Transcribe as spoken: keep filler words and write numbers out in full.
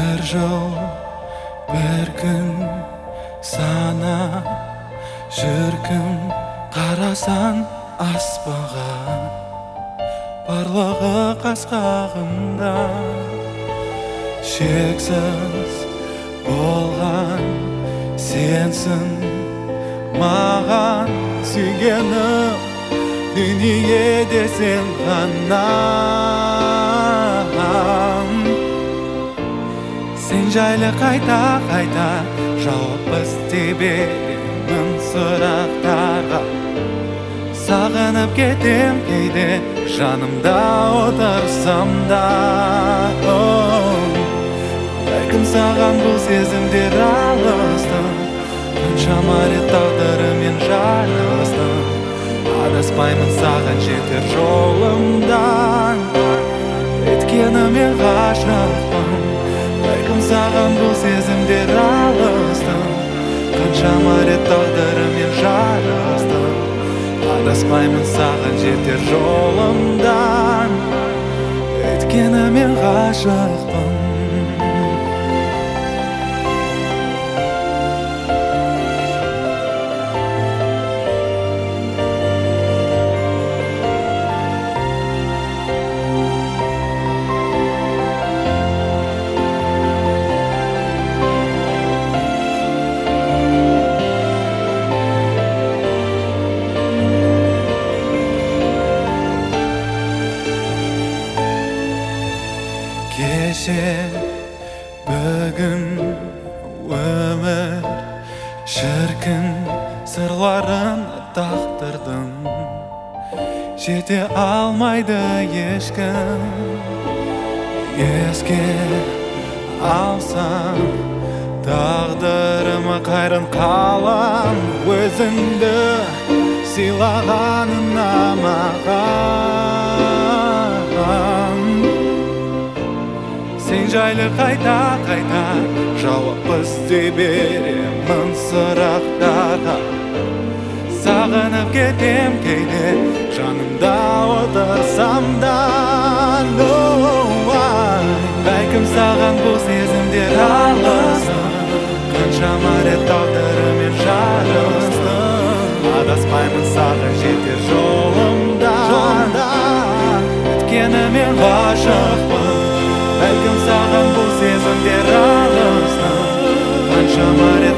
Bir жыл bir күн санап жүргім, қарасан аспанға барлығы қас-қағымда шексіз болған сенсің маған сүйгенім, дүниеде сен ғана. Сен жайлы қайта-қайта жауап іздей беремін сұрақтарға. Сағынып кетем кейде жанымда отырсам да. Бәлкім саған бұл сезімдер алыстым, қаншама рет тағдырымен жарыстым. Адаспаймын саған жетер жолымдан, өйткені мен ғашықпын. Бәлкім саған бұл сезімдер алыстым, қаншама рет тағдырымен жарыстым. Адаспаймын саған жетер жолымдан, өйткені мен ғашықпын. Кеше бүгін өмір шіркін сырларын тақтырдым, жете алмайды ешкім. Еске алсам тағдырыма қайран қалам, өзіңді сыйлағанына маған. Сен жайлы қайта-қайта жауап іздей беремін сұрақтарға. Сағынып кетем кейде жанымда отырсам да. Бәлкім саған бұл сезімдер алыстым, қаншама рет тағдырымен жарыстым. Адаспаймын саған жетер жолымдан, өйткені мен ғашықпын. Бәлкім саған бұл сезімдер алыстым, қаншама рет